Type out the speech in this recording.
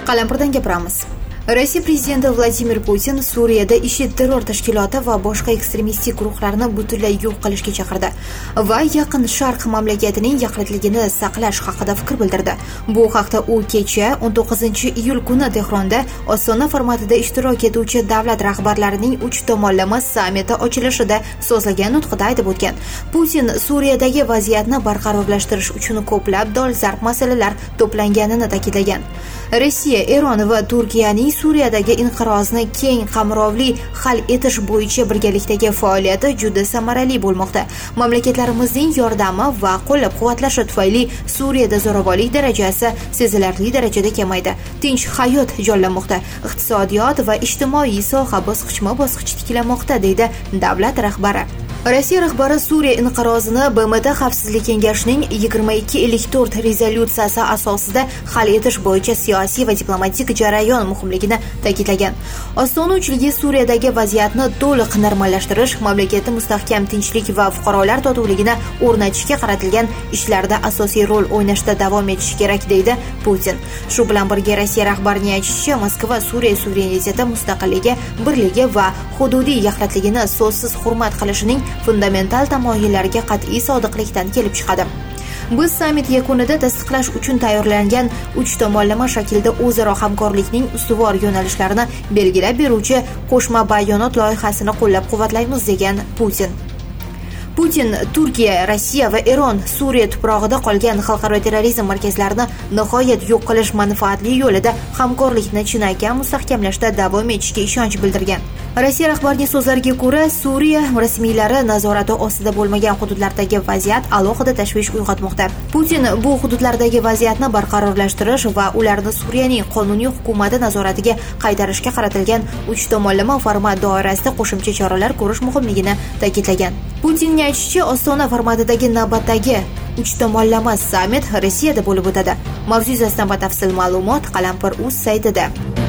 Qalampirdan gapiramiz. Rossiya prezidenti Vladimir Putin Suriyada IShID terror tashkiloti va boshqa ekstremistik guruhlarni butunlay yo'q qilishga chaqirdi va Yaqin Sharq mamlakatining yaxlitligini saqlash haqida fikr bildirdi. Bu haqda u kecha 19-iyul kuni Tehronda Ostona formatida ishtirok etuvchi davlat rahbarlarining 3 tomonlama sammiti ochilishida so'zlagan nutqida aytib o'tgan. Putin Suriyadagi vaziyatni barqarorlashtirish uchun ko'plab dolzarb masalalar to'planganini ta'kidlagan. Rossiya, Eron va Turkiyaning Suriyadagi inqirozni keng qamrovli hal etish bo'yicha birgalikdagi faoliyati juda samarali bo'lmoqda. Mamlakatlarimizning yordami va qo'llab-quvvatlashi tufayli Suriyada zo'ravonlik darajasi sezilarli darajada kamaydi. Tinch hayot jonlanmoqda. Iqtisodiyot va ijtimoiy soha bosqichma-bosqich tiklanmoqda, deydi davlat rahbari. Rossiya rahbari Suriya inqirozini BMT Xavfsizlik kengashining 2254 rezolyutsiyasi asosida hal etish bo'yicha siyosiy va diplomatik jarayon muhimligini ta'kidlagan. Ostona uchligi Suriyadagi vaziyatni to'liq normallashtirish, mamlakatda mustahkam tinchlik va fuqarolar totuvligini o'rnatishga qaratilgan ishlarda asosiy rol o'ynashda davom etishi kerak, deydi Putin. Shu bilan birga Rossiya rahbarining aytishicha, Moskva Suriya suvereniteti, mustaqilligi, birligi va hududiy yaxlitligini so'zsiz hurmat qilishining fundamental tamoyillariga qat'iy sodiqlikdan kelib chiqadi. Biz sammit yakunida tasdiqlash uchun tayyorlangan 3 tomonlama shaklda o'zaro hamkorlikning ustuvor yo'nalishlarini belgilab beruvchi qo'shma bayonot loyihasini qo'llab-quvvatlaymiz, degan Putin. Putin Turkiya, Rossiya va Eron Suriya tuprog'ida qolgan xalqaro terrorizm markazlarini nihoyat yo'q qilish manfaatli yo'lida hamkorlikni chinakam mustahkamlashda davom etishiga ishonch bildirgan. Rossiya rahbarining so'zlariga ko'ra, Suriya rasmiylari nazorati ostida bo'lmagan hududlardagi vaziyat alohida tashvish uyg'otmoqda. Putin bu hududlardagi vaziyatni barqarorlashtirish va ularni Suriyaning qonuniy hukumati nazoratiga qaytarishga qaratilgan 3 tomonlama format doirasida qo'shimcha choralar ko'rish muhimligini ta'kidlagan. Putinning aytishicha, Ostona formatidagi navbatdagi 3 tomonlama sammit Rossiyada bo'lib o'tadi. Mavzu yuzasidan batafsil ma'lumot Qalampir.uz saytida.